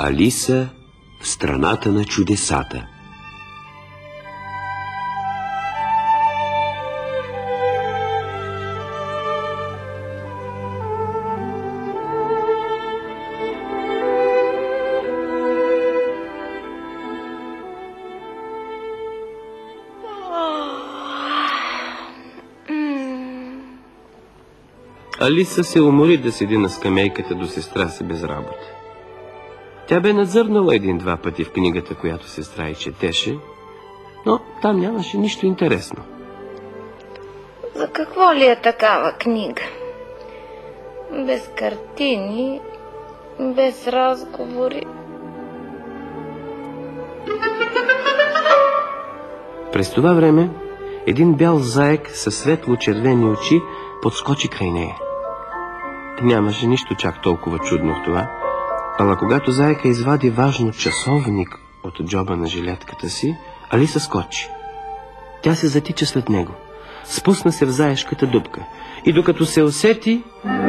Алиса в страната на чудесата. Алиса се умори да седи на скамейката до сестра си без работа. Тя бе надзърнала един-два пъти в книгата, която сестра й четеше, но там нямаше нищо интересно. За какво ли е такава книга? Без картини, без разговори. През това време един бял заек със светло-червени очи подскочи край нея. Нямаше нищо чак толкова чудно в това, ала когато заека извади важно часовник от джоба на жилетката си, Алиса скочи. Тя се затича след него, спусна се в заешката дупка и докато се усети,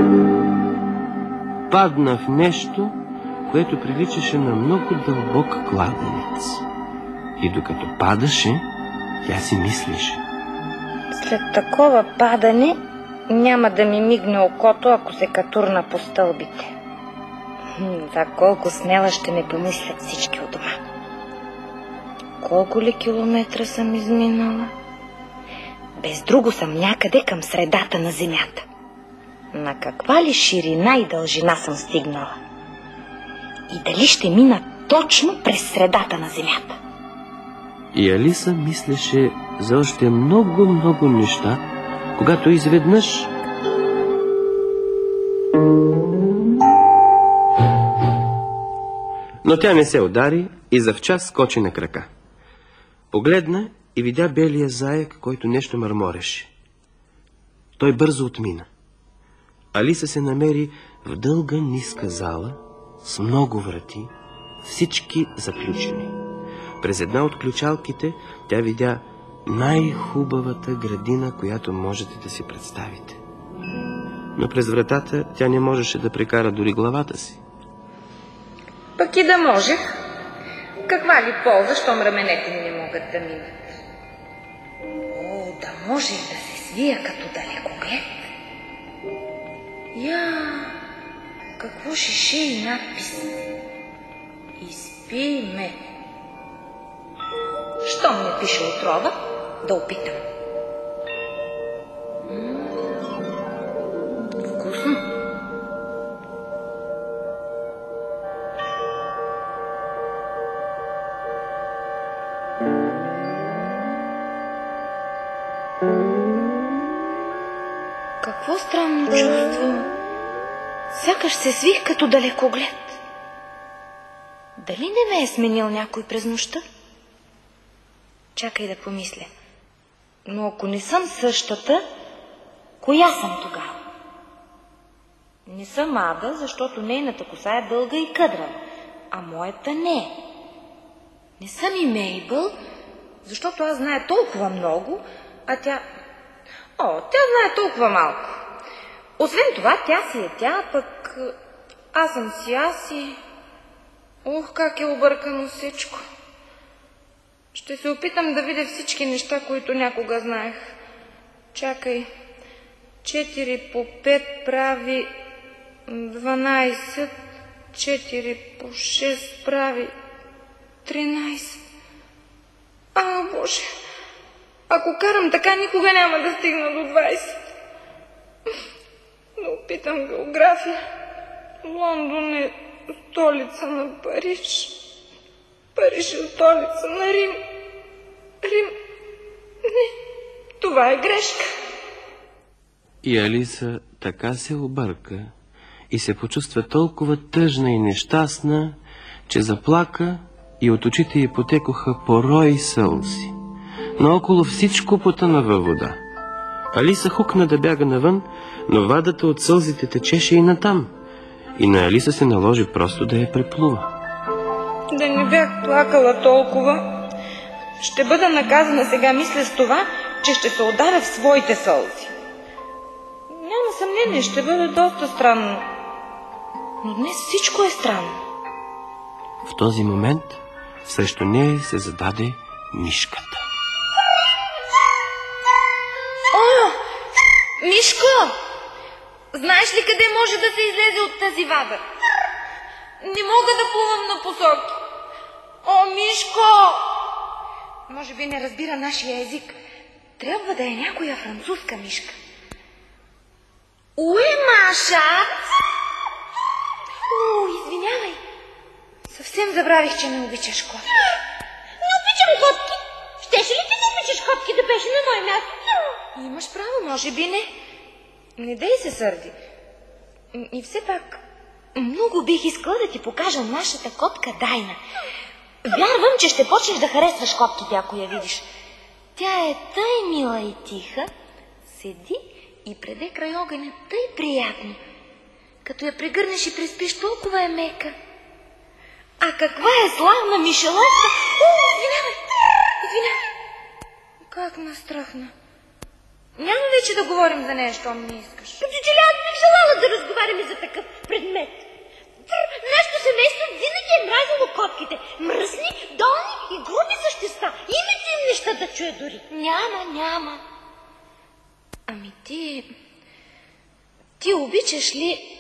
падна в нещо, което приличаше на много дълбок кладенец. И докато падаше, тя си мислеше: след такова падане няма да ми мигне окото, ако се катурна по стълбите. За колко смела ще ме помислят всички от дома. Колко ли километра съм изминала? Без друго съм някъде към средата на земята. На каква ли ширина и дължина съм стигнала? И дали ще мина точно през средата на земята? И Алиса мислеше за още много неща, когато изведнъж но тя не се удари и завчас скочи на крака. Погледна и видя белия заек, който нещо мърмореше. Той бързо отмина. Алиса се намери в дълга ниска зала с много врати, всички заключени. През една от ключалките тя видя най-хубавата градина, която можете да си представите. Но през вратата тя не можеше да прекара дори главата си. Пък и да можех. Каква ли полза, щом раменете ми не могат да минат? О, да можех да се свия като далекоглед. Какво шише и надпис? Изпий ме. Щом не пише отрова, да опитам. Вкусно. Какво странно чувство. Сякаш се свих като далекоглед. Дали не ме е сменил някой през нощта? Чакай да помисля. Но ако не съм същата, коя съм тогава? Не съм Ада, защото нейната коса е дълга и къдрава, а моята не е. Не съм и Мейбъл, защото аз знае толкова много, а тя знае толкова малко. Освен това, тя си е тя, пък аз съм си аз и... Ох, как е объркано всичко. Ще се опитам да видя всички неща, които някога знаех. Чакай. 4 по 5 прави 12. 4 по 6 прави 13. Боже! Ако карам така, никога няма да стигна до 20. Да опитам география. Лондон е столица на Париж. Париж е столица на Рим. Не, това е грешка. И Алиса така се обърка и се почувства толкова тъжна и нещастна, че заплака и от очите й потекоха порои сълзи. Наоколо всичко потъна във вода. Алиса хукна да бяга навън, но вадата от сълзите течеше и натам. И на Алиса се наложи просто да я преплува. Да не бях плакала толкова. Ще бъда наказана сега, мисля с това, че ще се ударя в своите сълзи. Няма съмнение, ще бъде доста странно. Но днес всичко е странно. В този момент срещу нея се зададе мишката. О, Мишко! Знаеш ли къде може да се излезе от тази вада? Не мога да плувам на посоки. О, Мишко! Може би не разбира нашия език. Трябва да е някоя французска мишка. Уе, Маша! О, извинявай. Съвсем забравих, че не обичаш котки. Не обичам котки. Щеше ли ти да обичаш котки да беше на мое място? Имаш право, може би не. Не дей се сърди. И все пак, много бих искала да ти покажа нашата котка Дайна. Вярвам, че ще почнеш да харесваш котките, ако я видиш. Тя е тъй мила и тиха, седи и преде край огъня тъй приятно. Като я прегърнеш и преспиш, толкова е мека. А каква е славна мишеловка! Извинявай! Как настрахна. Няма вече да говорим за нея, щом не искаш. Като че ли аз бих желала да разговаряме за такъв предмет. Нашето семейство винаги е мразило котките. Мръсни, долни и груби същества. Името им неща да чуя дори. Няма. Ами ти обичаш ли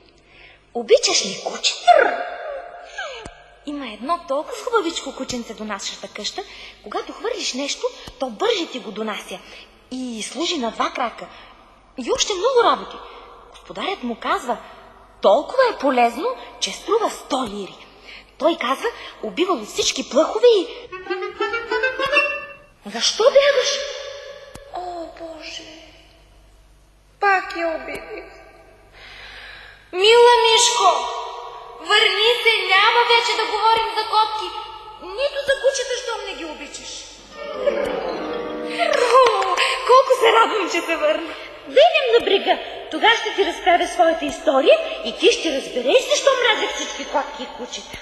кучета? Има едно толкова хубавичко кученце до нашата къща. Когато хвърлиш нещо, то бърже ти го донася. И служи на 2 крака. И още много работи. Господарят му казва, толкова е полезно, че струва 100 лири. Той казва, убивало всички плъхове и... Защо бягаш? О, Боже! Пак я обидих. Мила Мишко, върни се, няма вече да говорим за котки. Нито за кучета, щом не ги обичаш. Колко се радвам, че се върна. Дойдем на брега. Тогава ще ти разправя своята история и ти ще разбереш защо мразя всички котки и кучета.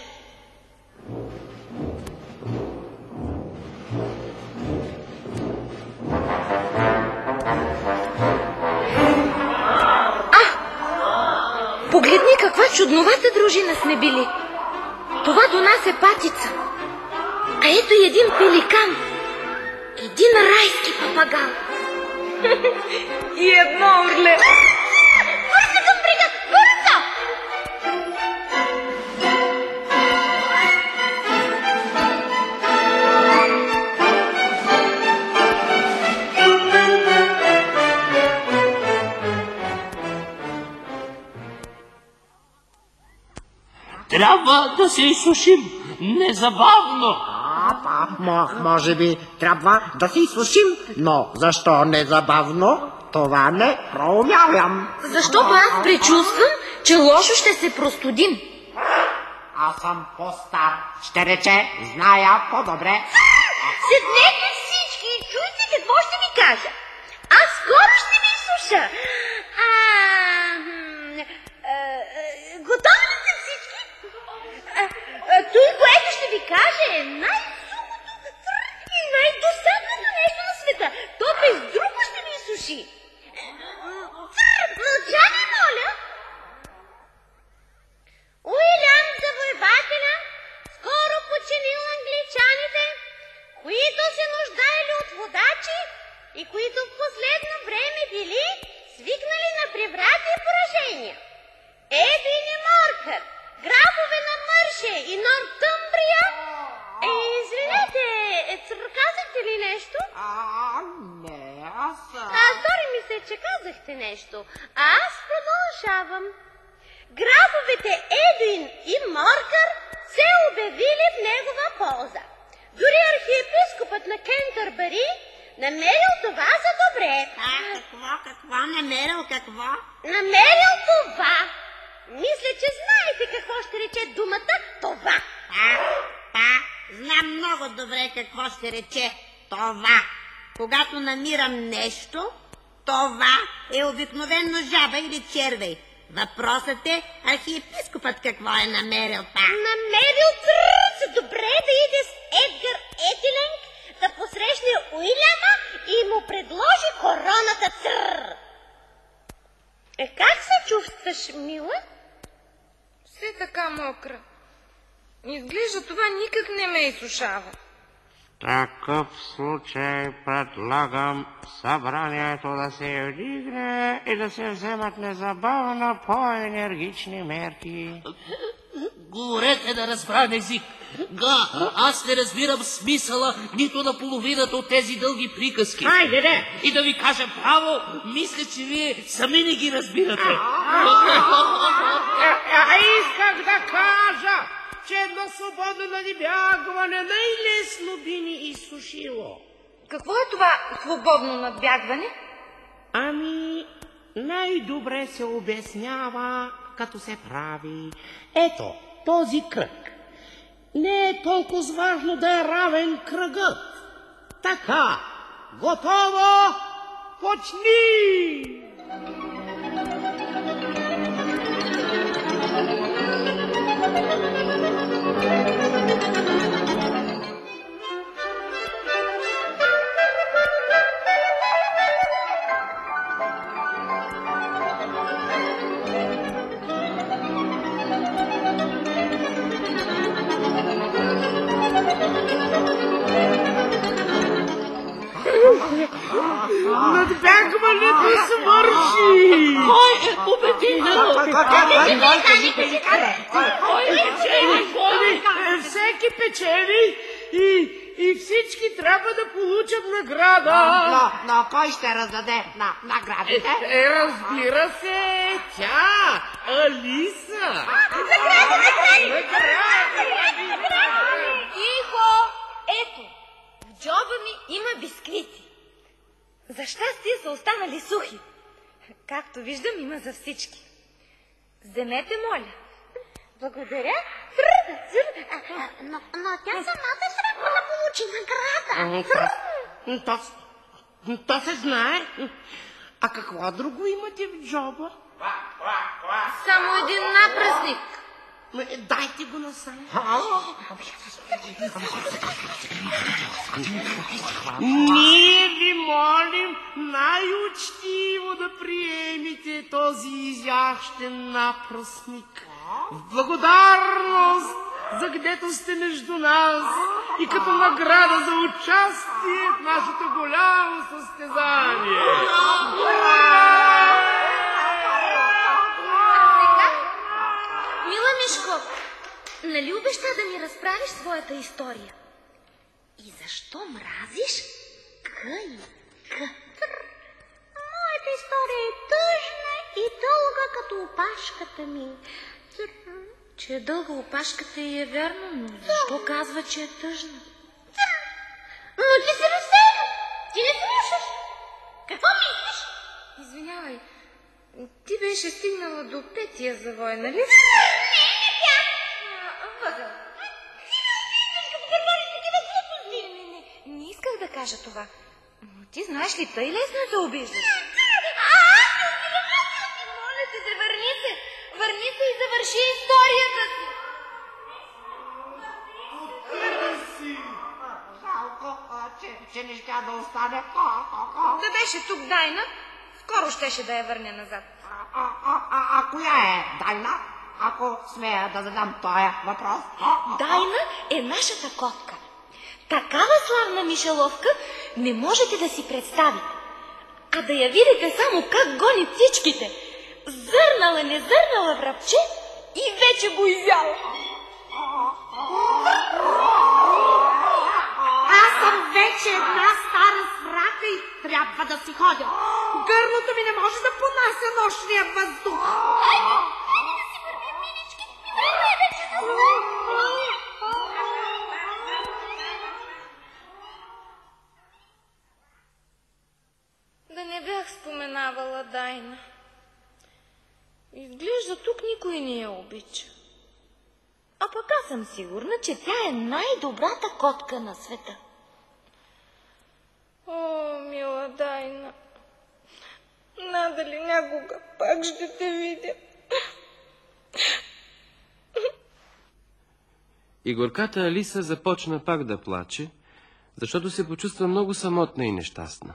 Погледни каква чудновата дружина сме били. Това до нас е патица. А ето и един пеликан. Един райски папагал. И едно орле. Върна към брега! Бързо! Трябва да се изсушим незабавно. Може би трябва да се изсушим, но защо незабавно? Това не проумявам. Защото аз пречувствам, че лошо ще се простудим. Аз съм по-стар. Ще рече, зная по-добре. Седнете всички и чуйте какво ще ви кажа. Аз скоро ще ви изсуша. Готови ли сте всички? Той, което ще ви кажа, е най-сухото и най-досадното нещо на света. То без друго ще ви изсуши. Мълчание, моля! Уилям завоевателя скоро починил англичаните, които се нуждаели от водачи и които в последно време били свикнали на преврати и поражения. Едуин и Моркър, графове на Мърше и Нортъмбрия. Извинете, казахте ли нещо? Не, Стори ми се, че казахте нещо. Аз продължавам. Графовете Едуин и Моркър се обявили в негова полза. Дори архиепископът на Кентърбъри намерил това за добре. Какво? Намерил какво? Намерил това. Мисля, че знаете какво ще рече думата това. Знам много добре какво ще рече това. Когато намирам нещо, това е обикновено жаба или червей. Въпросът е архиепископът какво е намерил пак. Намерил за добре да иде с Едгар Етиленг да посрещне Уиляма и му предложи короната Как се чувстваш, мила? Все така мокра. Изглежда това никак не ме изсушава. В такъв случай предлагам събранието да се удигне и да се вземат незабавно по-енергични мерки. Говорете на разбран език. Аз не разбирам смисъла нито на половината от тези дълги приказки. Хайде, де! И да ви кажа право, мисля, че вие сами не ги разбирате. Исках да кажа, че едно свободно надбягване най-лесно би ни изсушило. Какво е това свободно надбягване? Ами, най-добре се обяснява, като се прави. Ето, този кръг. Не е толкова важно да е равен кръгът. Така, готово, почни! Надбягването свърши! Кой е победител? Всеки печели и всички трябва да получат награда. Но кой ще раздаде наградите? Разбира се, тя, Алиса. Тихо! Ето, в джоба ми има бисквити. За щастие са останали сухи. Както виждам, има за всички. Вземете, моля. Благодаря. Но тя самата трябва да получи награда. То се знае. А какво друго имате в джоба? Само един напразник. Дайте го насам. Ние ви молим най-учтиво да приемете този изящен напръсник. В благодарност за гдето сте между нас и като награда за участие в нашето голямо състезание. Мила Мишко, нали обеща да ми разправиш своята история? И защо мразиш К? Моята история е тъжна и дълга като опашката ми. Че е дълга опашката и е вярно, но защо казва, че е тъжна? Но ти се разсейва. Ти не слушаш. Какво мислиш? Извинявай, ти беше стигнала до петия завой, нали? Не тя. Възел. Ти ме обиждаш, като говориш такива глупости. Не исках да кажа това. Но ти знаеш ли, тъй лесно да обиждаш. Моля те, върни се. Върни се и завърши историята си. Жалко, че не ще да остане. Да беше тук Дайна, скоро щеше да я върне назад. А коя е Дайна? Ако смея да задам този въпрос. Дайна е нашата котка. Такава славна мишеловка не можете да си представите. А да я видите само как гони птичките. Зърнала, не зърнала врабче и вече го изяла. Аз съм вече една стара сврака и трябва да си ходя. Гърлото ми не може да понася нощния въздух. Хайде да си вървим, милички. Време е вече за сън. Да не бях споменавала Дайна. Изглежда тук никой не я обича. А пък аз съм сигурна, че тя е най-добрата котка на света. О, мила Дайна, надали някога пак ще те видя. И горката Алиса започна пак да плаче, защото се почувства много самотна и нещастна.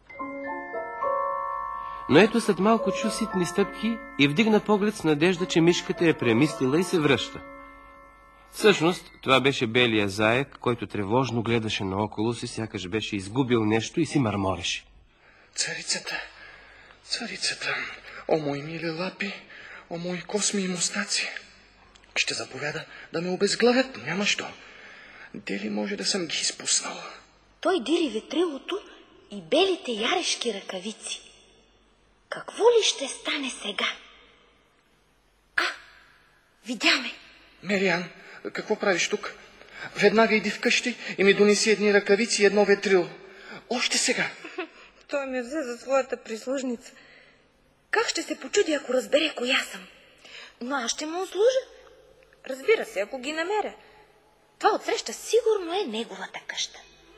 Но ето след малко чу ситни стъпки и вдигна поглед с надежда, че мишката е премислила и се връща. Всъщност, това беше белия заек, който тревожно гледаше наоколо си, сякаш беше изгубил нещо и си мърмореше. Царицата, о мои мили лапи, о мои косми и мустаци. Ще заповяда да ме обезглавят, няма що. Дели може да съм ги изпуснал? Той дири ветрилото и белите ярешки ръкавици. Какво ли ще стане сега? Видяме. Мериан, какво правиш тук? Веднага иди вкъщи и ми донеси едни ръкавици и едно ветрило. Още сега. Той ме взе за своята прислужница. Как ще се почуди, ако разбере коя съм? Но аз ще му услужа. Разбира се, ако ги намеря. Това отсреща сигурно е неговата къща.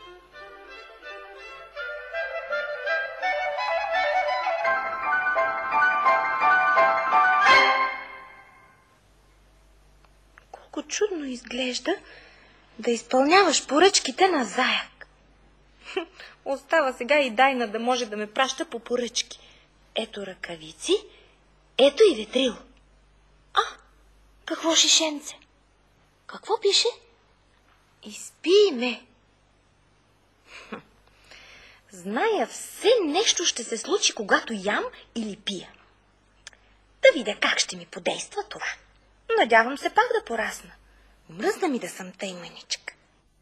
Колко чудно изглежда да изпълняваш поръчките на заек. Остава сега и Дайна да може да ме праща по поръчки. Ето ръкавици, ето и ветрило. Какво шишенце? Какво пише? Изпий ме. Зная, все нещо ще се случи, когато ям или пия. Да видя как ще ми подейства това. Надявам се пак да порасна. Мръзна ми да съм тъй мъничка.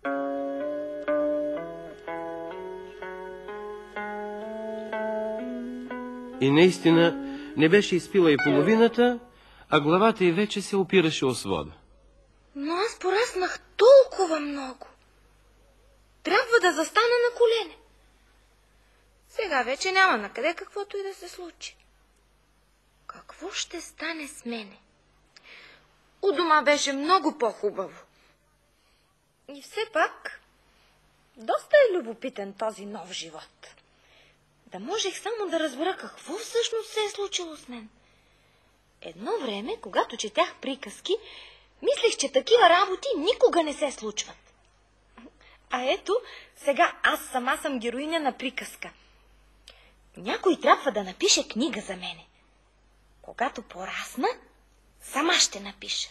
И наистина не беше изпила и половината, а главата й вече се опираше о свода. Но аз пораснах толкова много. Трябва да застана на колене. Сега вече няма накъде каквото и да се случи. Какво ще стане с мене? У дома беше много по-хубаво. И все пак, доста е любопитен този нов живот. Да можех само да разбера какво всъщност се е случило с мен. Едно време, когато четях приказки, мислех, че такива работи никога не се случват. А ето, сега аз сама съм героиня на приказка. Някой трябва да напише книга за мене. Когато порасна, сама ще напиша.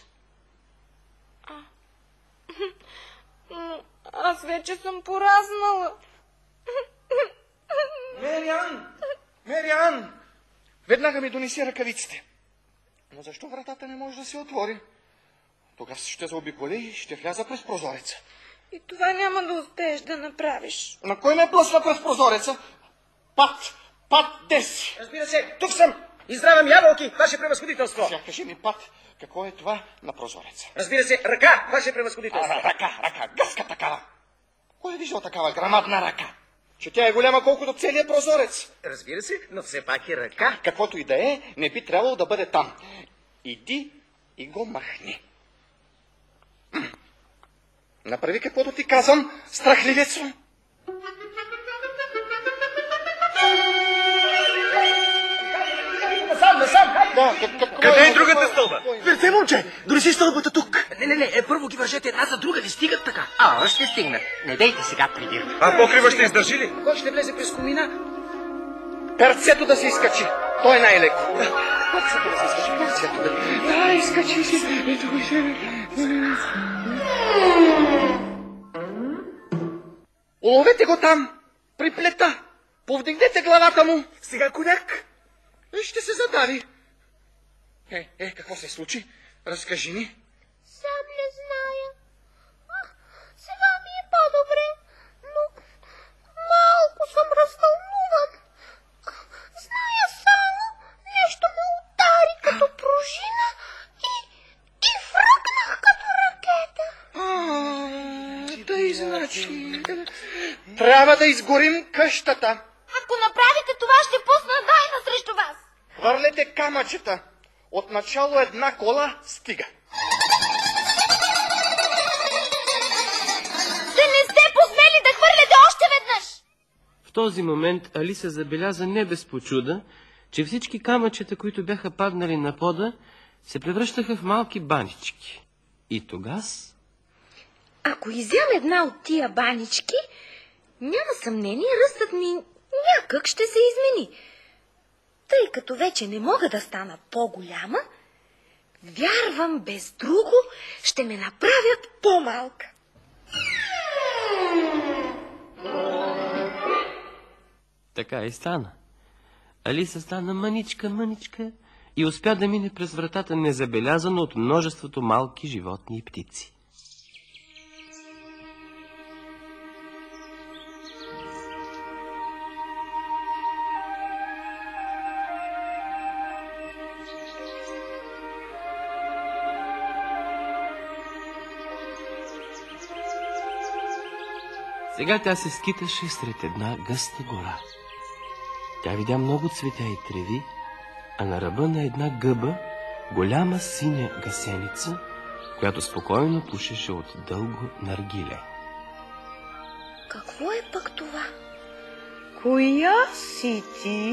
Аз вече съм пораснала. Мериан! Веднага ми донеси ръкавиците. Но защо вратата не може да се отвори? Тогава ще заобиколя и ще вляза през прозореца. И това няма да успееш да направиш. На кой ме плъсва през прозореца? Пат, де си? Разбира се, тук съм. Изздравям ябълки, ваше превъзходителство. Сега кажи ми, Пат, какво е това на прозореца? Разбира се, ръка, ваше превъзходителство. Ръка, гъска такава. Кой е виждал такава грамадна ръка? Че тя е голяма колкото целият прозорец. Разбира се, но все пак е ръка. Каквото и да е, не би трябвало да бъде там. Иди и го махни. Направи каквото ти казвам, страхливецо. Насам. Къде е другата стълба? Верте, момче, донеси стълбата тук. Не, първо ги вържете една за друга, не стигат така. Ще стигнат. Не дейте сега придирва. А покрива ще издържи ли? Кой ще влезе през комина? Перцето да се изкачи. Той е най-леко. Перцето да се изкачи, перцето да... изкачи се. Ето го се. Уловете го там, при плета. Повдигнете главата му. Сега коняк. И ще се задави. Какво се случи? Разкажи ни. Сам не зная. Сега ми е по-добре, но малко съм развълнуван. Зная само, нещо ме удари като пружина и фръкнах като ракета. Тъй значи. Трябва да изгорим къщата. Ако направите това, ще пусна Дайна срещу вас. Хвърляте камъчета. Отначало една кола стига. Да не сте посмели да хвърляте още веднъж! В този момент Алиса забеляза не без почуда, че всички камъчета, които бяха паднали на пода, се превръщаха в малки банички. И тогас... Ако изям една от тия банички, няма съмнение, ръстът ми някак ще се измени. Тъй като вече не мога да стана по-голяма, Вярвам, без друго ще ме направят по-малка. Така и стана. Алиса стана мъничка и успя да мине през вратата незабелязано от множеството малки животни и птици. Сега тя се скиташе сред една гъста гора. Тя видя много цветя и треви, а на ръба на една гъба голяма синя гъсеница, която спокойно пушеше от дълго наргиле. Какво е пък това? Коя си ти?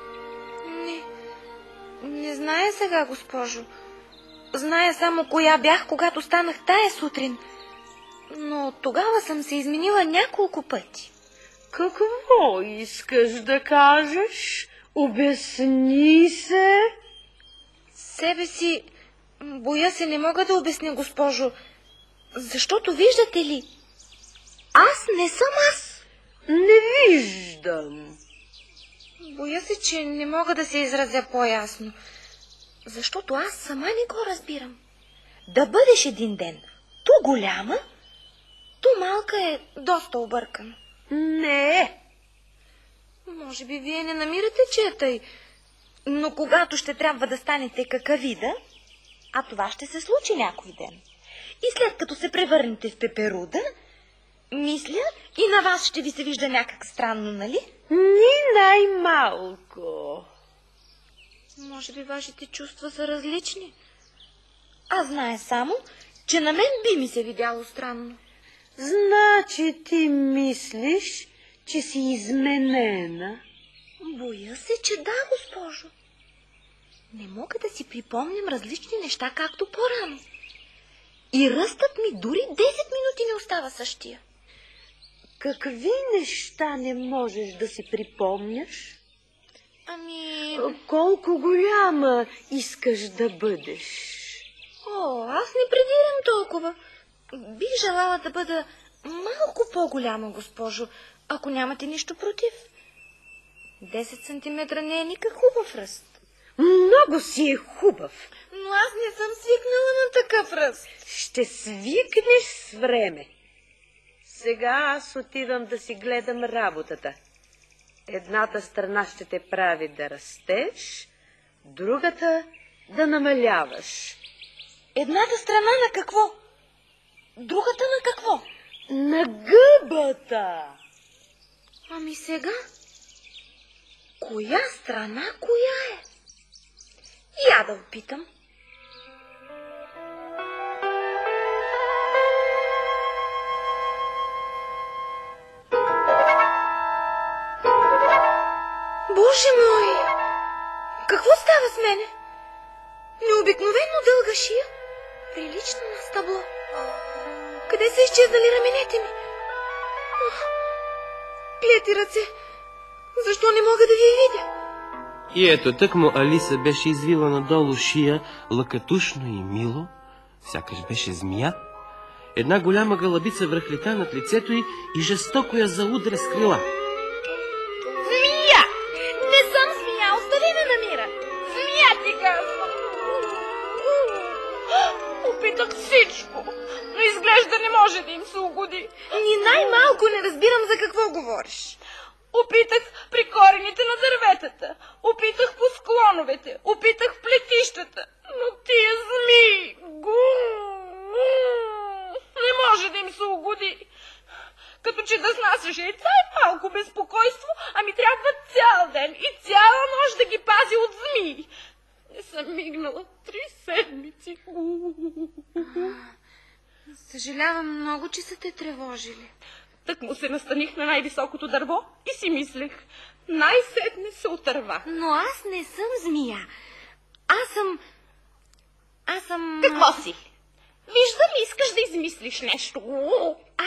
Не зная сега, госпожо. Зная само коя бях, когато станах тая сутрин. Но тогава съм се изменила няколко пъти. Какво искаш да кажеш? Обясни се. Себе си, боя се, не мога да обясня, госпожо. Защото виждате ли, аз не съм аз. Не виждам. Боя се, че не мога да се изразя по-ясно. Защото аз сама не го разбирам. Да бъдеш един ден ту голяма, ту малка е доста объркано. Не. Може би вие не намирате, че е тъй. Но когато ще трябва да станете какавида, а това ще се случи някой ден, и след като се превърнете в пеперуда, мисля, и на вас ще ви се вижда някак странно, нали? Ни най-малко. Може би вашите чувства са различни. Аз знае само, че на мен би ми се видяло странно. Значи ти мислиш, че си изменена? Боя се, че да, госпожо. Не мога да си припомням различни неща, както по-рано. И ръстът ми дори 10 минути не остава същия. Какви неща не можеш да си припомняш? Колко голяма искаш да бъдеш? Аз не предирам толкова. Бих желала да бъда малко по-голяма, госпожо, ако нямате нищо против. 10 сантиметра не е никак хубав ръст. Много си е хубав. Но аз не съм свикнала на такъв ръст. Ще свикнеш с време. Сега аз отивам да си гледам работата. Едната страна ще те прави да растеш, другата да намаляваш. Едната страна на какво? Другата на какво? На гъбата. Сега? Коя страна, коя е? Я да опитам. Боже мой! Какво става с мене? Необикновено дълга шия, прилична на стъбло. Къде са изчезнали раменете ми? Клети ръце! Защо не мога да ви видя? И ето тъкмо Алиса беше извила надолу шия, лъкатушно и мило, сякаш беше змия. Една голяма гълъбица връхлета над лицето й и жестоко я заудря с крила. Змия! Не съм змия, остави ме на мира! Змия ти казвам! Опитах всичко, но изглежда не може да им се угоди. Ни най-малко не разбирам за какво говориш. Опитах при корените на дърветата, опитах по склоновете, опитах в плетищата, но тия змии... не може да им се угоди. Като че да снасяш яйца и малко безпокойство, ами трябва цял ден и цяла нощ да ги пази от змии. Не съм мигнала 3 седмици. Съжалявам много, че са те тревожили. Так му се настаних на най-високото дърво и си мислех, най-сетне се отърва. Но аз не съм змия. Аз съм... Какво си? Виждам, искаш да измислиш нещо.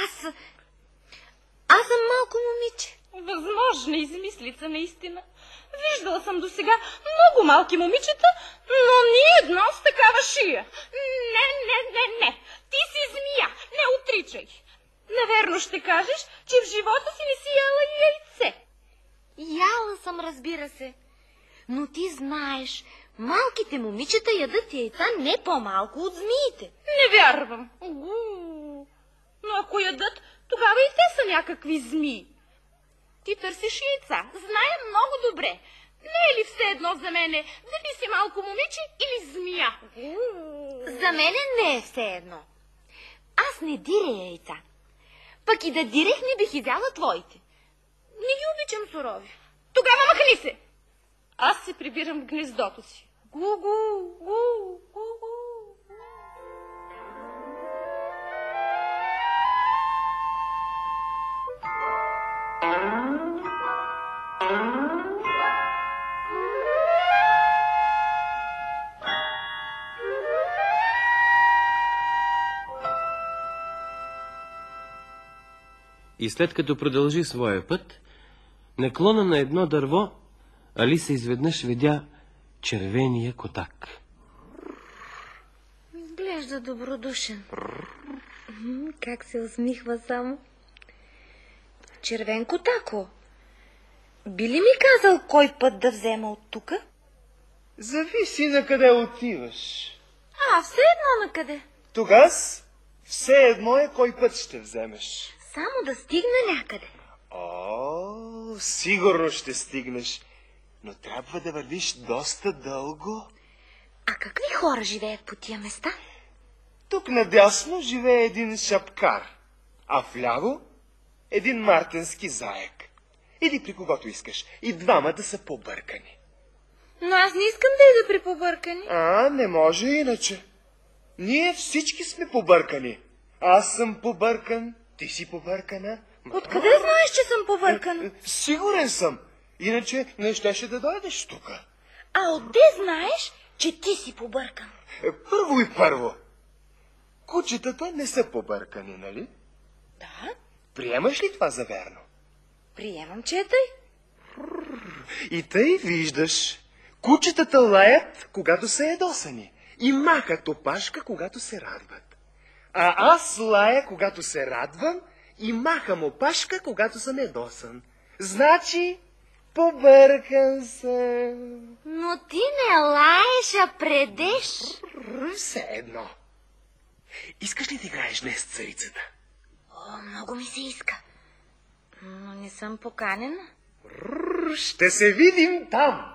Аз съм малко момиче. Възможна измислица, наистина. Виждала съм досега много малки момичета, но ни едно с такава шия. Не. Ти си змия, не отричай. Наверно ще кажеш, че в живота си не си яла и яйце. Яла съм, разбира се. Но ти знаеш, малките момичета ядат яйца не по-малко от змиите. Не вярвам. Но ако ядат, тогава и те са някакви змии. Ти търсиш яйца. Зная много добре. Не е ли все едно за мене дали си малко момиче или змия? За мене не е все едно. Аз не диря яйца. Пък и да дирех, не бих изяла твоите. Не ги обичам сурови. Тогава махни се. Аз се прибирам в гнездото си. Гу-гу. И след като продължи своя път, на клона на едно дърво, Алиса изведнъж видя червения котак. Изглежда добродушен. Как се усмихва само. Червен котако, би ли ми казал кой път да взема от тука? Зависи на къде отиваш. Все едно на къде. Тогас все едно е кой път ще вземеш. Само да стигна някъде. Сигурно ще стигнеш, но трябва да вървиш доста дълго. А какви хора живеят по тия места? Тук надясно живее един шапкар, а вляво един мартенски заек. Иди при когото искаш. И двамата са побъркани. Но аз не искам да ида при побъркани. Не може иначе. Ние всички сме побъркани. Аз съм побъркан, ти си побъркана. Откъде знаеш, че съм побъркан? Сигурен съм. Иначе не щеше да дойдеш тука. А отде знаеш, че ти си побъркан? Първо. Кучетата не са побъркани, нали? Да. Приемаш ли това за верно? Приемам, че е тъй. И тъй виждаш. Кучетата лаят, когато са ядосани. И махат опашка, когато се радват. А аз лая, когато се радвам, и махам опашка, когато съм ядосан. Значи, побъркан съм. Но ти не лаеш, а предеш. Все едно. Искаш ли да играеш днес царицата? Много ми се иска. Но не съм поканена. Ще се видим там.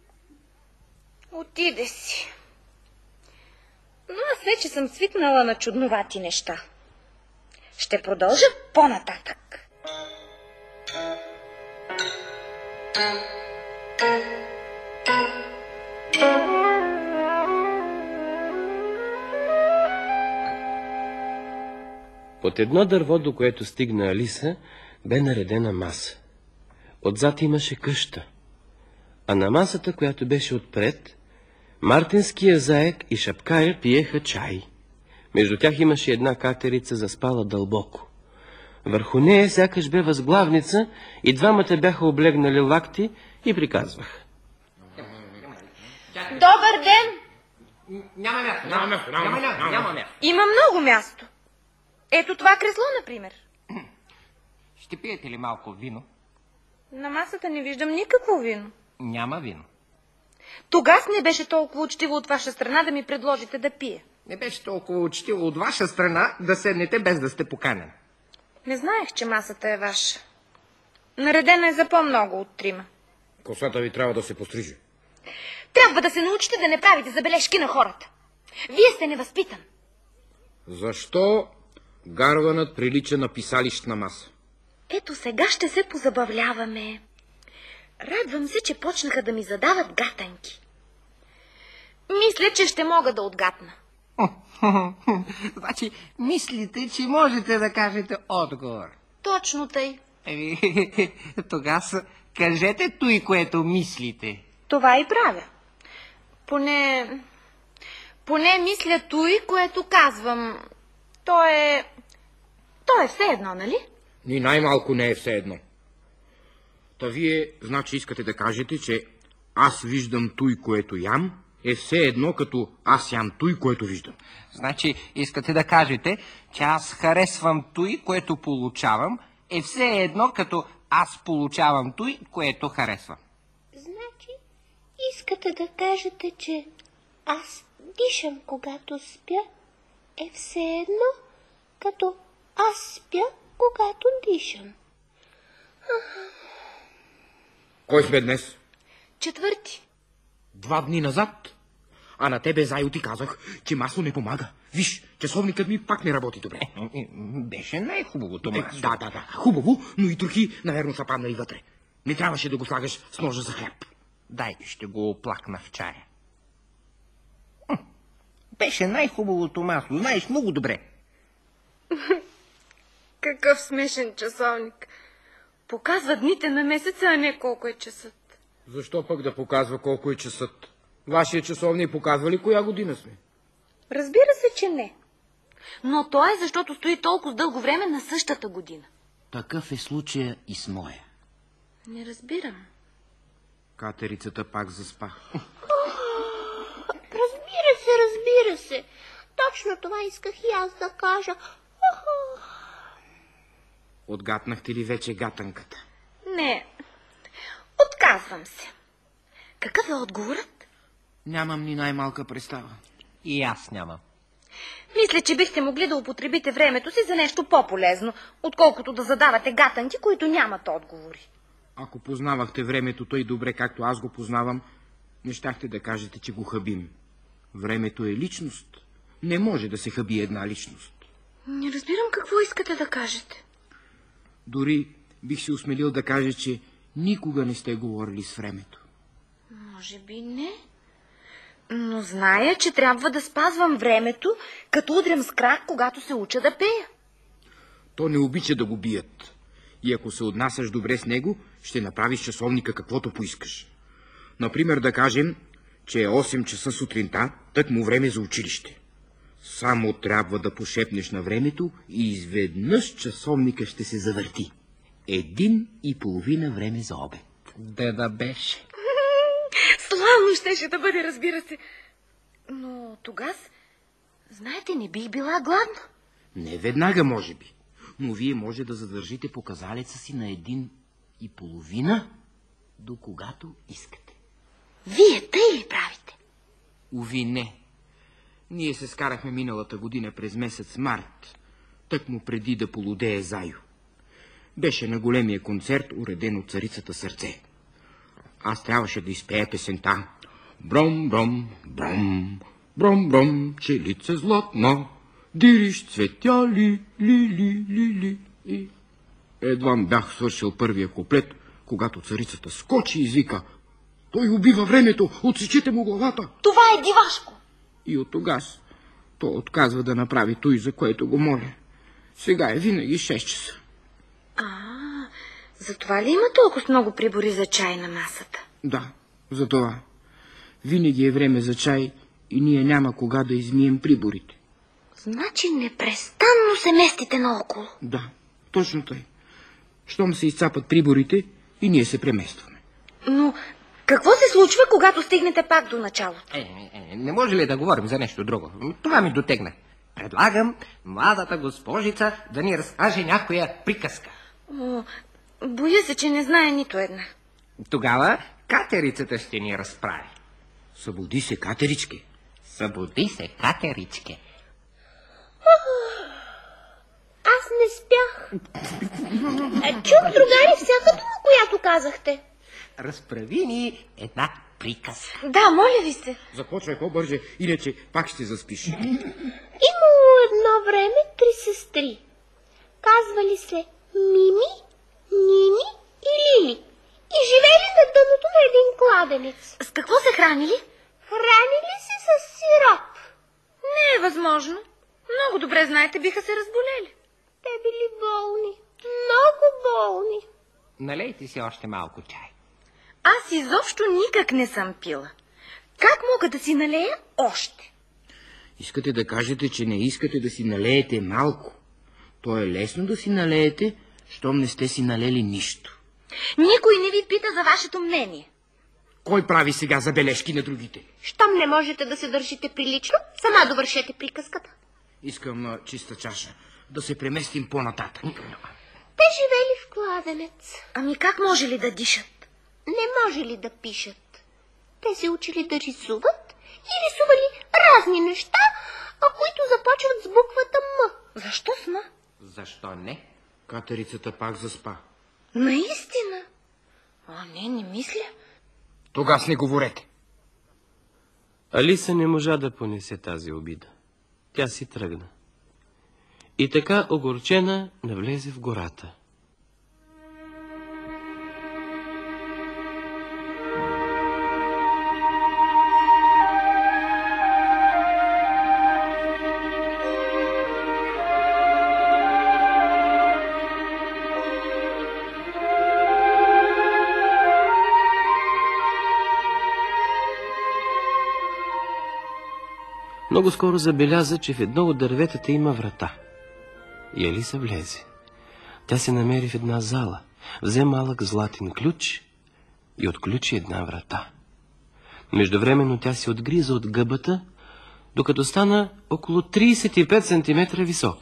Отиде си. Но аз вече съм свикнала на чудновати неща. Ще продължа по-нататък. Под едно дърво, до което стигна Алиса, бе наредена маса. Отзад имаше къща, а на масата, която беше отпред, мартинския заек и шапкаря пиеха чай. Между тях имаше една катерица, заспала дълбоко. Върху нея сякаш бе възглавница и двамата бяха облегнали лакти и приказваха. Добър ден! Няма място. Има много място. Ето това кресло, например. Ще пиете ли малко вино? На масата не виждам никакво вино. Няма вино. Тогас не беше толкова учтиво от ваша страна да ми предложите да пия. Не беше толкова учтиво от ваша страна да седнете без да сте поканен. Не знаех, че масата е ваша. Наредена е за по-много от 3. Косата ви трябва да се пострижи. Трябва да се научите да не правите забележки на хората. Вие сте невъзпитан. Защо гарванът прилича на писалищна маса? Ето сега ще се позабавляваме. Радвам се, че почнаха да ми задават гатанки. Мисля, че ще мога да отгатна. Значи, мислите, че можете да кажете отговор? Точно тъй. Тогас кажете той, което мислите. Това и правя. Поне мисля той, което казвам. То е все едно, нали? Ни най-малко не е все едно. Та вие, значи, искате да кажете, че аз виждам той, което ям, е все едно като аз ям той, което виждам. Значи, искате да кажете, че аз харесвам той, което получавам, е все едно като аз получавам той, което харесвам. Значи, искате да кажете, че аз дишам, когато спя, е все едно като аз спя, когато дишам. Кой сме днес? 4. 2 дни назад. А на тебе, Зайо, ти казах, че масло не помага. Виж, часовникът ми пак не работи добре. Беше най-хубавото масло. Да, хубаво, но и трохи, наверно, са паднали вътре. Не трябваше да го слагаш с ножа за хляб. Дай, ще го оплакна в чая. Беше най-хубавото масло, знаеш много добре. Какъв смешен часовник. Показва дните на месеца, а не колко е часът. Защо пък да показва колко е часът? Вашия часовник показва ли коя година сме? Разбира се, че не. Но то е, защото стои толкова дълго време на същата година. Такъв е случая и с моя. Не разбирам. Катерицата пак заспа. Разбира се. Точно това исках и аз да кажа. Отгатнахте ли вече гатанката? Не. Отказвам се. Какъв е отговорът? Нямам ни най-малка представа. И аз нямам. Мисля, че бихте могли да употребите времето си за нещо по-полезно, отколкото да задавате гатанки, които нямат отговори. Ако познавахте времето тъй добре, както аз го познавам, не щяхте да кажете, че го хабим. Времето е личност. Не може да се хаби една личност. Не разбирам какво искате да кажете. Дори бих се осмелил да кажа, че никога не сте говорили с времето. Може би не. Но зная, че трябва да спазвам времето, като удрям с крак, когато се уча да пея. То не обича да го бият. И ако се отнасяш добре с него, ще направиш часовника каквото поискаш. Например, да кажем, че е 8 часа сутринта, тъкмо време за училище. Само трябва да пошепнеш на времето и изведнъж часовника ще се завърти. 1,5 време за обед. Да беше. Славно щеше да бъде, разбира се. Но тогава, знаете, не бих била гладна. Не веднага, може би. Но вие може да задържите показалеца си на 1,5, до когато искате. Вие тъй ли правите? Уви не. Ние се скарахме миналата година през месец март, тъкмо преди да полудее Зайо. Беше на големия концерт, уреден от царицата Сърце. Аз трябваше да изпея песента. Бром, бром, бром, бром, бром, челице златна, дириш цветя ли. И едвам бях свършил първия куплет, когато царицата скочи и извика: той убива времето, отсечете му главата. Това е дивашко. И от тогас то отказва да направи той, за което го моля. Сега е винаги 6 часа. Затова ли има толкова много прибори за чай на масата? Да, за това. Винаги е време за чай и ние няма кога да измием приборите. Значи непрестанно се местите наоколо. Да, точно тъй. Щом се изцапат приборите и ние се преместваме. Но какво се случва, когато стигнете пак до началото? Не може ли да говорим за нещо друго? Това ми дотегна. Предлагам младата госпожица да ни разкаже някоя приказка. Боя се, че не знае нито една. Тогава катерицата ще ни разправи. Събуди се, катеричке. Събуди се, катеричке. Аз не спях. Чух, другари, всяка дума, която казахте. Разправи ни една приказка. Да, моля ви се. Започвай по-бърже, иначе пак ще заспиш. Имало едно време 3 сестри. Казвали се Мими, Нини и Лили. И живели на дъното на един кладенец. С какво се хранили? Хранили се с сироп. Не е възможно. Много добре знаете, биха се разболели. Те били болни. Много болни. Налейте си още малко чай. Аз изобщо никак не съм пила. Как мога да си налея още? Искате да кажете, че не искате да си налеете малко. То е лесно да си налеете, щом не сте си налели нищо. Никой не ви пита за вашето мнение. Кой прави сега забележки на другите? Щом не можете да се държите прилично, сама довършете приказката. Искам чиста чаша. Да се преместим по-нататък. Те живели в кладенец. Ами как може ли да дишат? Не може ли да пишат? Те се учили да рисуват и рисували разни неща, които започват с буквата М. Защо с М? Защо не? Катерицата пак заспа. Наистина? Не мисля. Тогас не говорете. Алиса не можа да понесе тази обида. Тя си тръгна. И така огорчена навлезе в гората. Много скоро забеляза, че в едно от дърветата има врата. И Алиса влезе. Тя се намери в една зала, взе малък златен ключ и отключи една врата. Междувременно тя се отгриза от гъбата, докато стана около 35 см висока.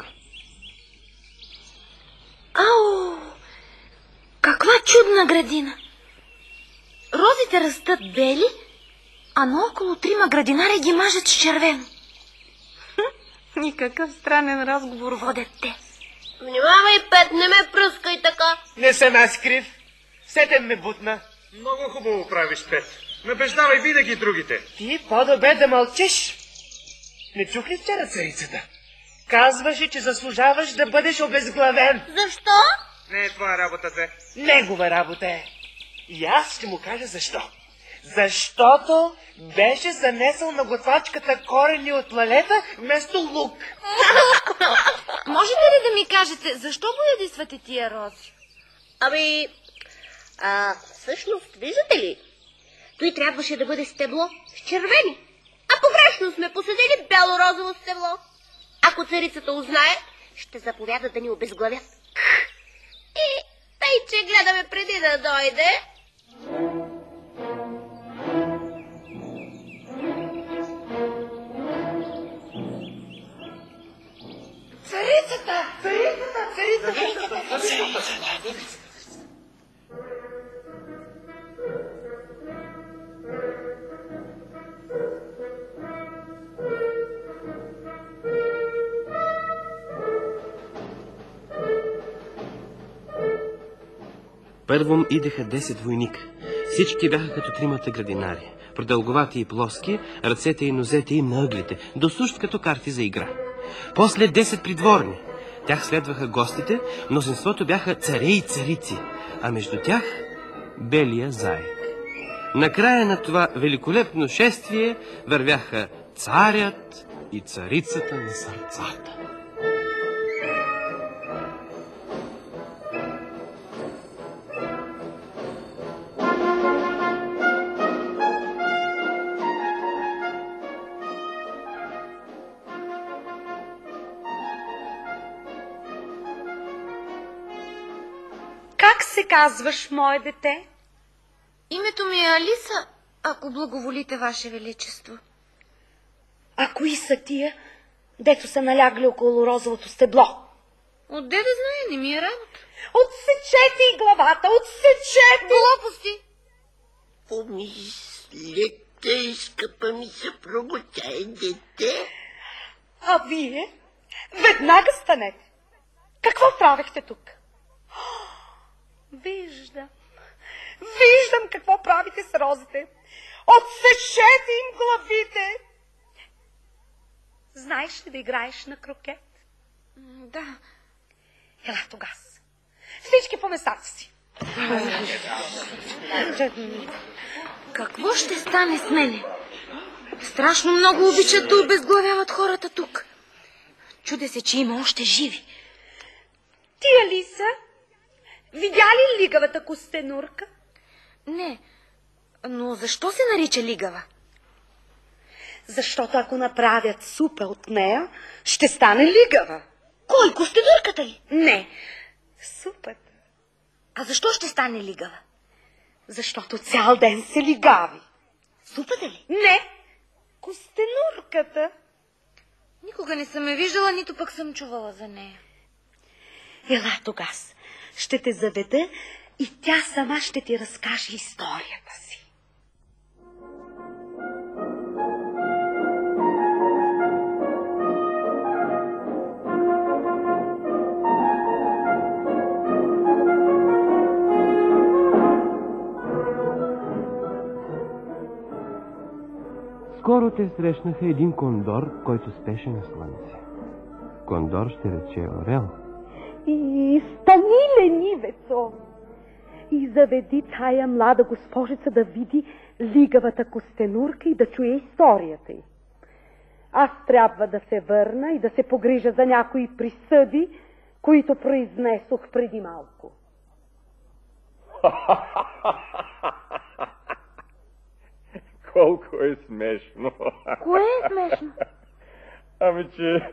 Ау! Каква чудна градина! Розите растат бели, а наоколо 3 градинари ги мажат с червено. Никакъв странен разговор водят те. Внимавай, Пет, не ме пръскай така. Не съм аз крив. Сетен ме бутна. Много хубаво правиш, Пет. Набеждавай винаги другите. Ти по-добре да мълчиш. Не чух ли вчера царицата? Казваше, че заслужаваш да бъдеш обезглавен. Защо? Не е твоя работата. Негова работа е. И аз ще му кажа защо. Защото беше занесъл на готвачката корени от лалета вместо лук. Можете ли да ми кажете, защо боядисвате тия рози? Всъщност, виждате ли? Той трябваше да бъде стебло с червени. А погрешно сме посадили бяло-розово стебло. Ако царицата узнае, ще заповяда да ни обезглавят. И тъй, че гледаме преди да дойде. Царицата! Първом идеха 10 войника. Всички бяха като 3 градинари. Продълговати и плоски, ръцете и нозете им на ъглите, досущ като карти за игра. После 10 придворни. Тях следваха гостите, мнозинството бяха царе и царици, а между тях белия заек. Накрая на това великолепно шествие вървяха царят и царицата на сърцата. Как се казваш, мое дете? Името ми е Алиса, ако благоволите, Ваше Величество. А кои са тия, дето са налягли около розовото стебло? Отде да знае, не ми е работа. Отсечете и главата, отсечете! Глупости! Помислете, скъпа ми съпруго, тя е дете. А вие веднага станете. Какво правихте тук? Виждам какво правите с розите. Отсечете им главите. Знаеш ли да играеш на крокет? Да. Ела тогас. Всички по местата си. Какво ще стане с мене? Страшно много обичат да обезглавяват хората тук. Чудя се, че има още живи. Ти, Алиса, видя ли лигавата костенурка? Не, но защо се нарича лигава? Защото ако направят супа от нея, ще стане лигава. Кой, костенурката ли? Не, супата. А защо ще стане лигава? Защото цял ден се лигави. Супата ли? Не, костенурката. Никога не съм я виждала, нито пък съм чувала за нея. Ела тогас, ще те заведа и тя сама ще ти разкаже историята си. Скоро те срещнаха един кондор, който спеше на слънце. Кондор ще рече орел. И стани, ленивецо, и заведи тая млада госпожица да види лигавата костенурка и да чуе историята й. Аз трябва да се върна и да се погрижа за някои присъди, които произнесох преди малко. Колко е смешно. Кое е смешно? Ами, че...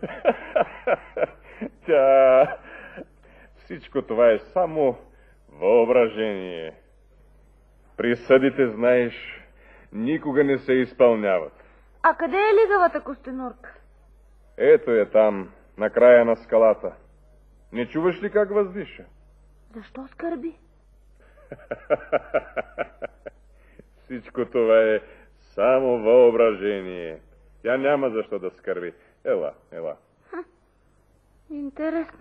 Всичко това е само въображение. Присъдите, знаеш, никога не се изпълняват. А къде е лигавата костенурка? Ето е там, на края на скалата. Не чуваш ли как въздиша? Защо скърби? Всичко това е само въображение. Тя няма защо да скърби. Ела, ела. Интересно.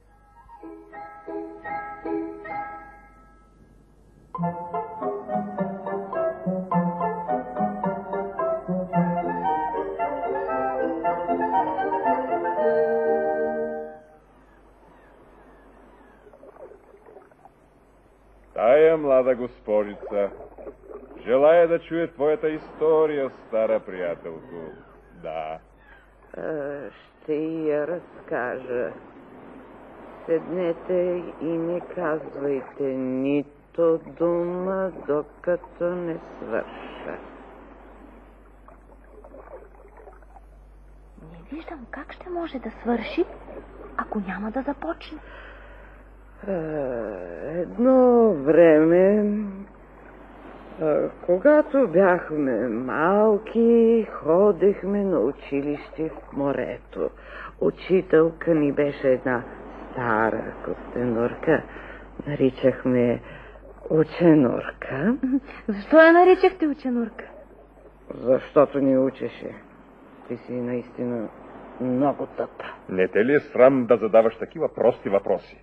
Тая млада госпожица желая да чуе твоята история, стара приятелко. Да. Ще я разкажа. Седнете и не казвайте нито дума, докато не свърша. Не виждам как ще може да свърши, ако няма да започне. Едно време, когато бяхме малки, ходехме на училище в морето. Учителка ни беше една стара костенурка. Наричахме Ученурка. Защо я наричахте Ученурка? Защото ни учеше. Ти си наистина много тъпа. Не те ли е срам да задаваш такива прости въпроси?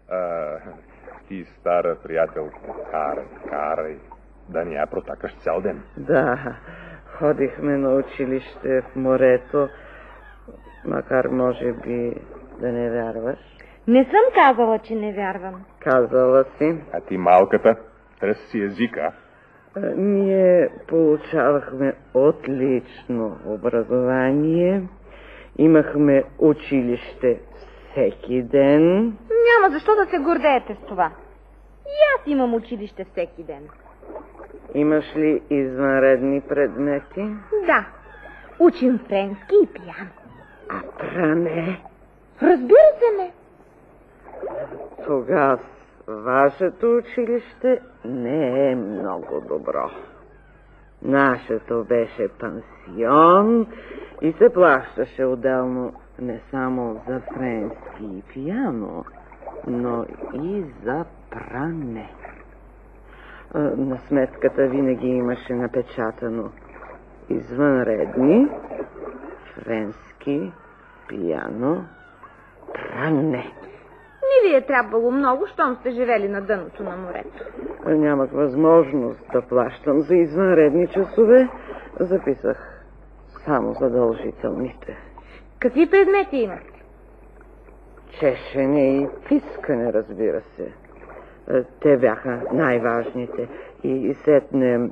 Ти, стара приятелко, карай. Да не я протакаш цял ден. Да, ходихме на училище в морето, макар може би да не вярваш. Не съм казала, че не вярвам. Казала си. А ти малката, тръс си езика. Ние получавахме отлично образование, имахме училище всеки ден. Няма защо да се гордеете с това. И аз имам училище всеки ден. Имаш ли извънредни предмети? Да. Учим френски и пиано. А пране? Разбира се, не. Тогава вашето училище не е много добро. Нашето беше пансион и се плащаше отделно не само за френски и пиано, но и за пране. На сметката винаги имаше напечатано извънредни, френски, пиано, пране. Не ви е трябвало много, щом сте живели на дъното на морето. Нямах възможност да плащам за извънредни часове. Записах само задължителните. Какви предмети имахте? Чешене и пискане, разбира се. Те бяха най-важните. И сетне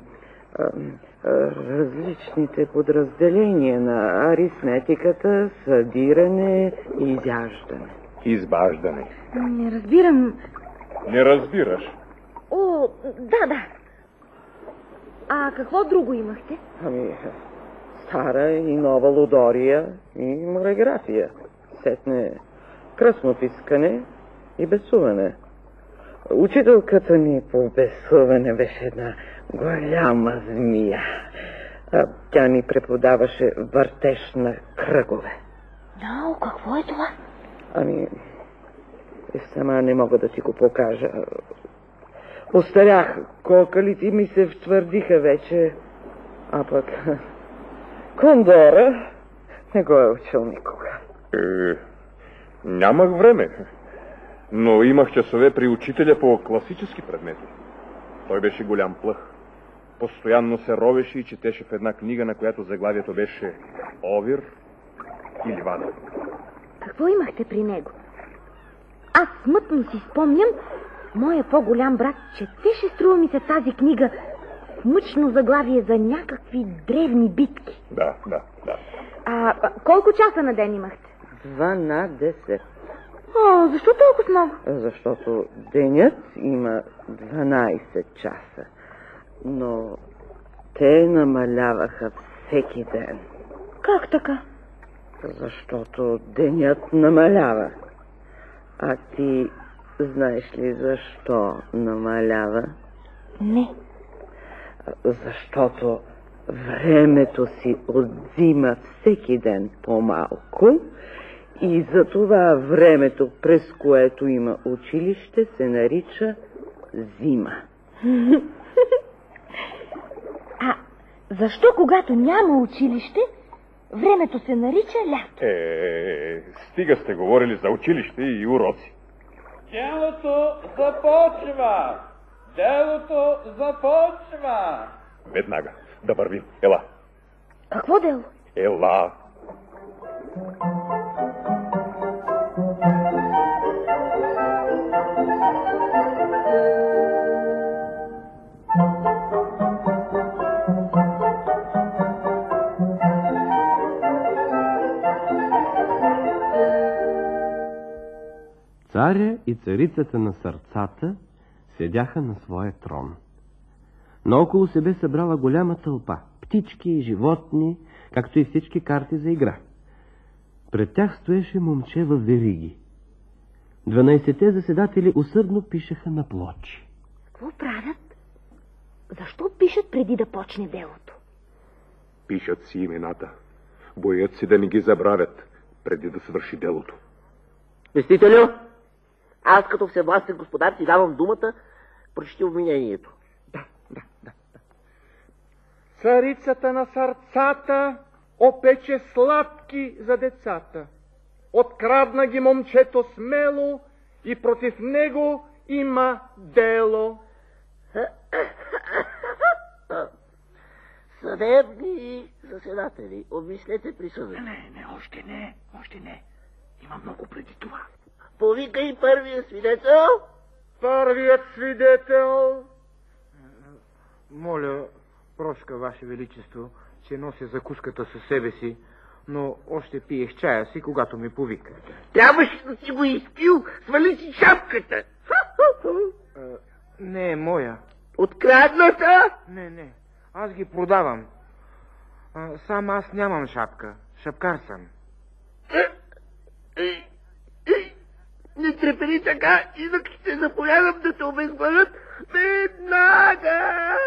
различните подразделения на аритметиката, съдиране и изяждане. Избаждане. Не разбирам. Не разбираш? О, да. А какво друго имахте? Ами, стара и нова лудория и мореграфия. Сетне кръснопискане и бесуване. Учителката ни по бесуване беше една голяма змия. Тя ни преподаваше въртеж на кръгове. Но, какво е това? Ами, сама не мога да ти го покажа. Остарях, кокалите ми се втвърдиха вече, а пък Кондора не го е учил никога. Нямах време, но имах часове при учителя по класически предмети. Той беше голям плъх. Постоянно се ровеше и четеше в една книга, на която заглавието беше Овир и Ливада. Какво имахте при него? Аз смътно си спомням, моя по-голям брат четеше, струва ми се, тази книга с мъчно заглавие за някакви древни битки. Да. Колко часа на ден имахте? 12. Защо толкова много? Защото денят има 12 часа. Но те намаляваха всеки ден. Как така? Защото денят намалява. А ти знаеш ли защо намалява? Не. Защото времето си отзима всеки ден по-малко и затова времето, през което има училище, се нарича зима. А защо, когато няма училище, времето се нарича лято? Стига сте говорили за училище и уроци. Делото започва! Делото започва! Веднага, да вървим. Ела. Какво дело? Ела. Царя и царицата на сърцата седяха на своя трон. Наоколо себе събрала голяма тълпа, птички и животни, както и всички карти за игра. Пред тях стоеше момче във вериги. 12-те заседатели усърдно пишеха на плочи. Какво правят? Защо пишат преди да почне делото? Пишат си имената. Боят си да не ги забравят преди да свърши делото. Вестителю, аз като всевластен господар ти давам думата, прочети обвинението. Да. Царицата на сърцата опече сладки за децата. Открадна ги момчето смело и против него има дело. Съдебни заседатели, обмислете присъдата. Не, още не. Има много преди това. Повикай първия свидетел. Първият свидетел. Моля, прошка, Ваше Величество, че нося закуската със себе си, но още пиех чая си, когато ми повика. Трябваше да си го изпил, свали си шапката. Не е моя. Открадната? Не, аз ги продавам. Сам аз нямам шапка, шапкар съм. Не трепери така, инак ще заповядам да те обезглавят веднага.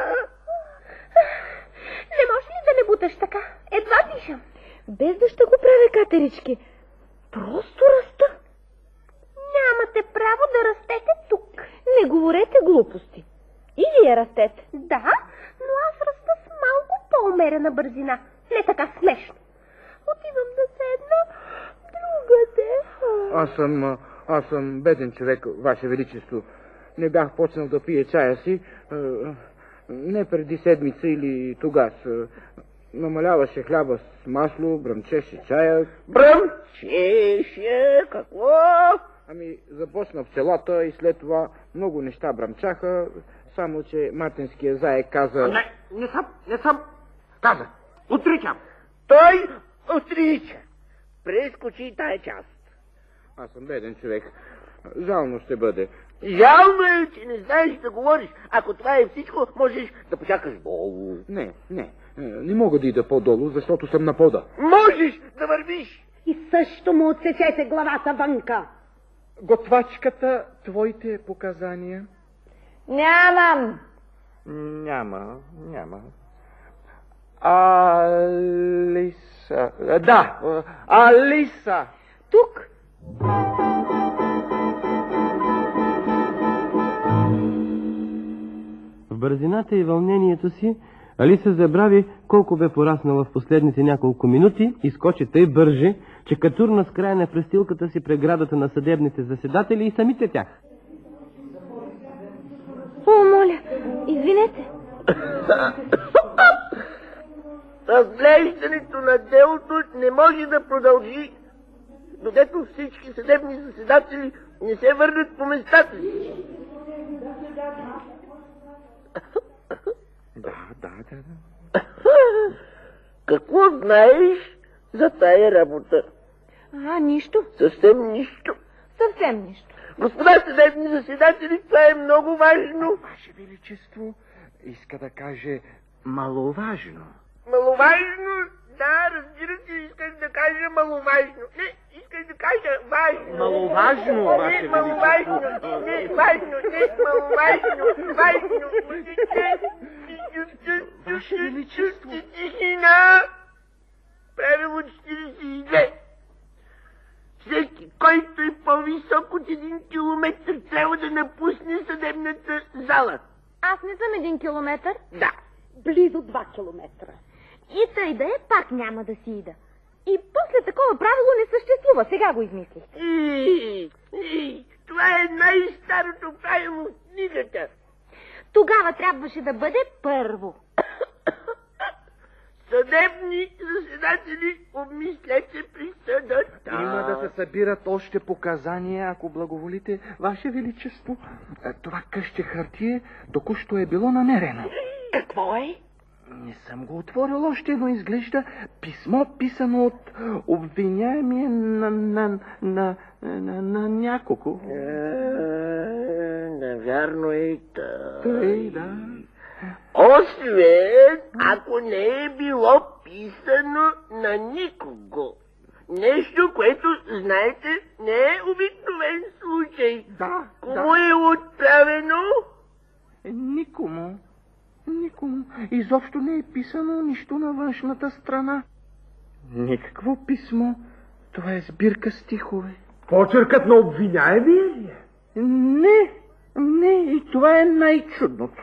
Не може ли да не буташ така? Едва дишам. Без да ще го правя, катерички. Просто раста. Нямате право да растете тук. Не говорете глупости. И вие растете. Да, но аз раста с малко по-умерена бързина. Не така смешно. Отивам да седна другаде. Аз съм беден човек, Ваше Величество. Не бях почнал да пия чая си не преди седмица или тогас. Намаляваше хляба с масло, бръмчеше чая. Бръмчеше? Какво? Ами, започна в селата и след това много неща бръмчаха, само че мартинския заек каза... Не съм. Каза. Отричам. Той отрича. Прескочи тая част. Аз съм беден човек. Жално ще бъде. Жално е, че не знаеш да говориш. Ако това е всичко, можеш да почакаш долу. Не мога да ида по-долу, защото съм на пода. Можеш да вървиш. И също му отсечете главата вънка. Готвачката, твоите показания? Нямам. Няма. Алиса. Да, Алиса. Тук. В бързината и вълнението си Алиса забрави колко бе пораснала в последните няколко минути и скочи тъй бърже, че катурна с края на престилката си преградата на съдебните заседатели и самите тях. О, моля, извинете. Разглеждането на делото не може да продължи, докато всички съдебни заседатели не се върнат по местата си. Да. Какво знаеш за тая работа? Нищо. Съвсем нищо. Съвсем нищо. Господа съдебни заседатели, това е много важно. Ваше Величество иска да каже маловажно. Маловажно? Да, разбира се, исках да кажа маловажно. Не, исках да кажа важно. Маловажно, Ваше Величество. Маловажно, не, важно, не, маловажно, важно. Ваше Величество. Тишина! Правило 42. Всеки, който е по-висок от 1 километър, трябва да напусне съдебната зала. Аз не съм 1 километър. Да. Близо 2 километра. И тъй да е, пак няма да си ида. И после такова правило не съществува. Сега го измислих. Това е най-старото правило в книгата. Тогава трябваше да бъде първо. Съдебни заседатели, обмислете присъдата. Има да се събират още показания, ако благоволите, Ваше Величество. Това къще хартие току-що е било намерено. Какво е? Не съм го отворил още, но изглежда писмо, писано от обвиняемия на няколко. Навярно е и тъй. Да. Освен, ако не е било писано на никого. Нещо, което, знаете, не е обикновен случай. Да. Кому е отправено? Никому. Изобщо не е писано нищо на външната страна. Никакво писмо. Това е сбирка стихове. Почеркът на обвиняемия ли е? Не, и това е най-чудното.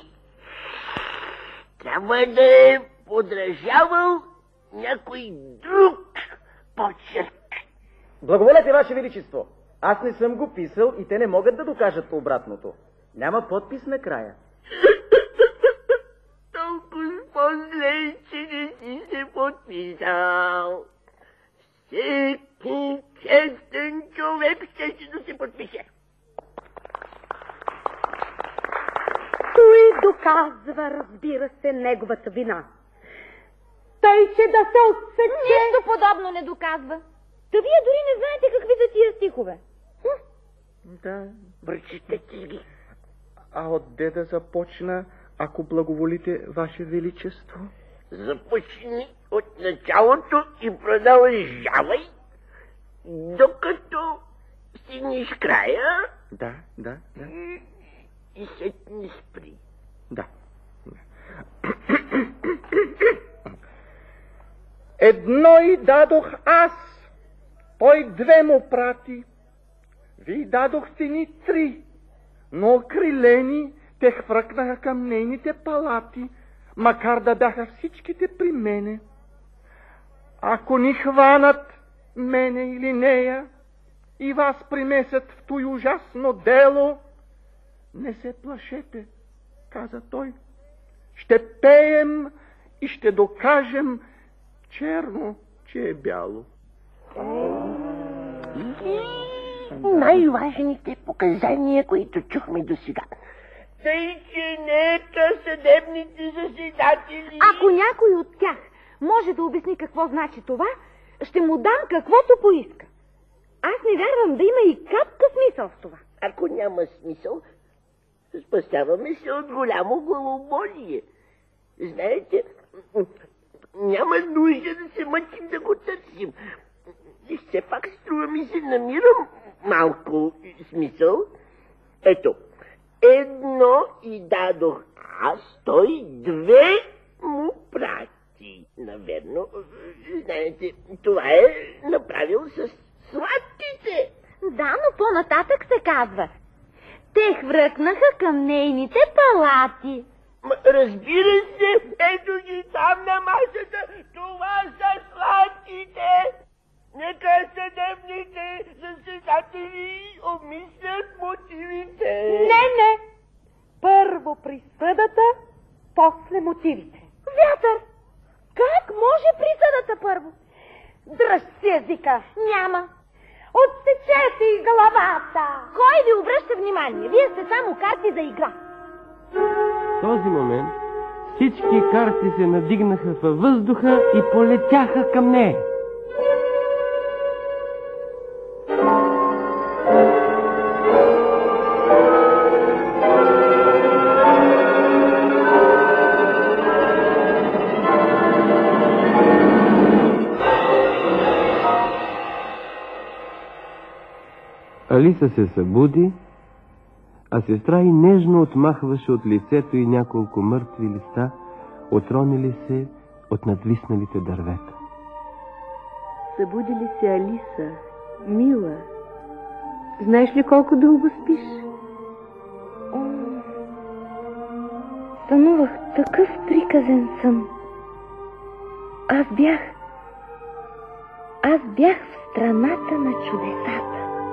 Трябва да е подражавал някой друг почерк. Благоволете, Ваше Величество. Аз не съм го писал и те не могат да докажат обратното. Няма подпис на края. Толкова по-зле, че не си се подписал. Всеки честен човек ще да се подпише. Той доказва, разбира се, неговата вина. Тъй, че да се отсече... Нищо подобно не доказва. Та вие дори не знаете какви са тия стихове. Да. Прочетете ги. А отде да започна, ако благоволите, Ваше Величество? Започни от началото и продължавай, докато стигнеш края. Да. И сетне спри. Да. Едно и дадох аз, той 2 му прати. Вие дадохте ни 3, но окрилени те хвъркнаха към нейните палати, макар да бяха всичките при мене. Ако ни хванат, мене или нея, и вас примесят в той ужасно дело, не се плашете, каза той. Ще пеем и ще докажем черно, че е бяло. Най-важните показания, които чухме до сега. Тъй, че нека съдебните заседатели... Ако някой от тях може да обясни какво значи това, ще му дам каквото поиска. Аз не вярвам да има и капка смисъл в това. Ако няма смисъл, спасяваме се от голямо главоболие. Знаете, няма нужда да се мъчим да го търсим. И все пак струва ми се, намирам малко смисъл. Ето, едно и дадох аз, той две му прати. Наверно, знаете, това е направил с сладките. Да, но по-нататък се казва: те хвръкнаха към нейните палати. Разбира се, ето ги там на масата, това са сладките. Нека съдебните заседатели обмислят мотивите. Не. Първо присъдата, после мотивите. Вятър! Как може присъдата първо? Дръж си езика. Няма. Отсечете и главата. Кой ви обръща внимание? Вие сте само карти за игра. В този момент всички карти се надигнаха във въздуха и полетяха към нея. Алиса се събуди, а сестра й нежно отмахваше от лицето й няколко мъртви листа, отронили се от надвисналите дървета. Събуди ли се, Алиса, мила? Знаеш ли колко дълго спиш? Сънувах такъв приказен сън. Аз бях в страната на чудесата.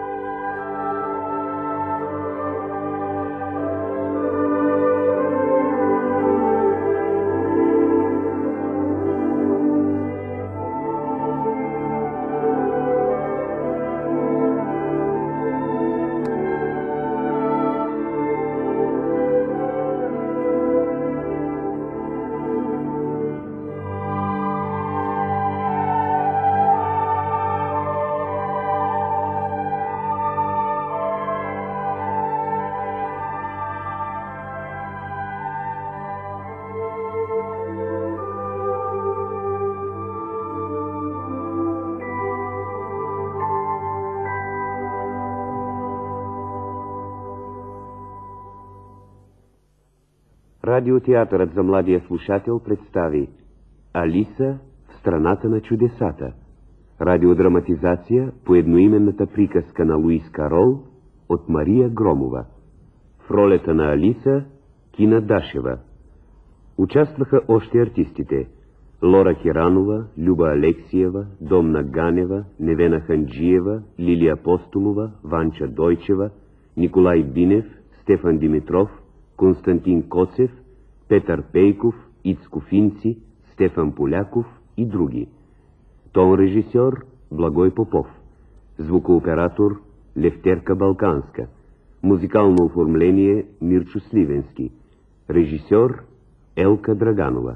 Радиотеатърът за младия слушател представи Алиса в страната на чудесата. Радиодраматизация по едноименната приказка на Луис Карол от Мария Громова. В ролята на Алиса Кина Дашева. Участваха още артистите: Лора Керанова, Люба Алексиева, Домна Ганева, Невена Ханджиева, Лилия Апостолова, Ванча Дойчева, Николай Бинев, Стефан Димитров, Константин Коцев, Петър Пейков, Ицко Финци, Стефан Поляков и други. Тон режисьор Благой Попов. Звукооператор Левтерка Балканска. Музикално оформление Мирчо Сливенски. Режисьор Елка Драганова.